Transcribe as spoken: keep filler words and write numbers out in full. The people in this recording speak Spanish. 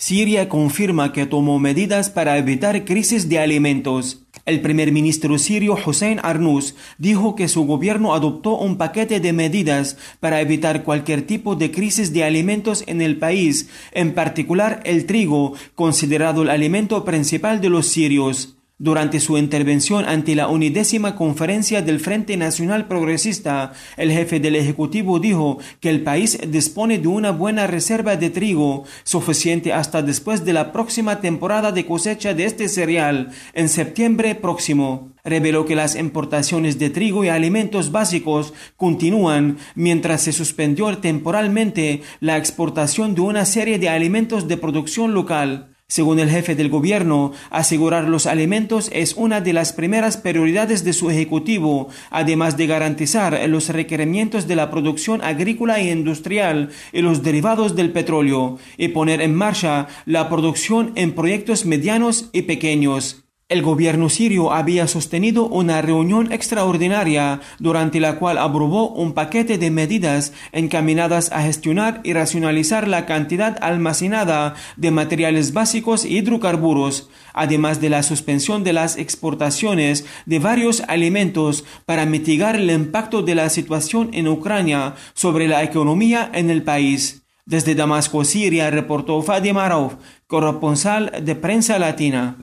Siria confirma que tomó medidas para evitar crisis de alimentos. El primer ministro sirio Hossein Arnous dijo que su gobierno adoptó un paquete de medidas para evitar cualquier tipo de crisis de alimentos en el país, en particular el trigo, considerado el alimento principal de los sirios. Durante su intervención ante la undécima conferencia del Frente Nacional Progresista, el jefe del Ejecutivo dijo que el país dispone de una buena reserva de trigo, suficiente hasta después de la próxima temporada de cosecha de este cereal, en septiembre próximo. Reveló que las importaciones de trigo y alimentos básicos continúan, mientras se suspendió temporalmente la exportación de una serie de alimentos de producción local. Según el jefe del gobierno, asegurar los alimentos es una de las primeras prioridades de su ejecutivo, además de garantizar los requerimientos de la producción agrícola e industrial y los derivados del petróleo, y poner en marcha la producción en proyectos medianos y pequeños. El gobierno sirio había sostenido una reunión extraordinaria durante la cual aprobó un paquete de medidas encaminadas a gestionar y racionalizar la cantidad almacenada de materiales básicos y hidrocarburos, además de la suspensión de las exportaciones de varios alimentos para mitigar el impacto de la situación en Ucrania sobre la economía en el país. Desde Damasco, Siria, reportó Fadima Rauf, corresponsal de Prensa Latina.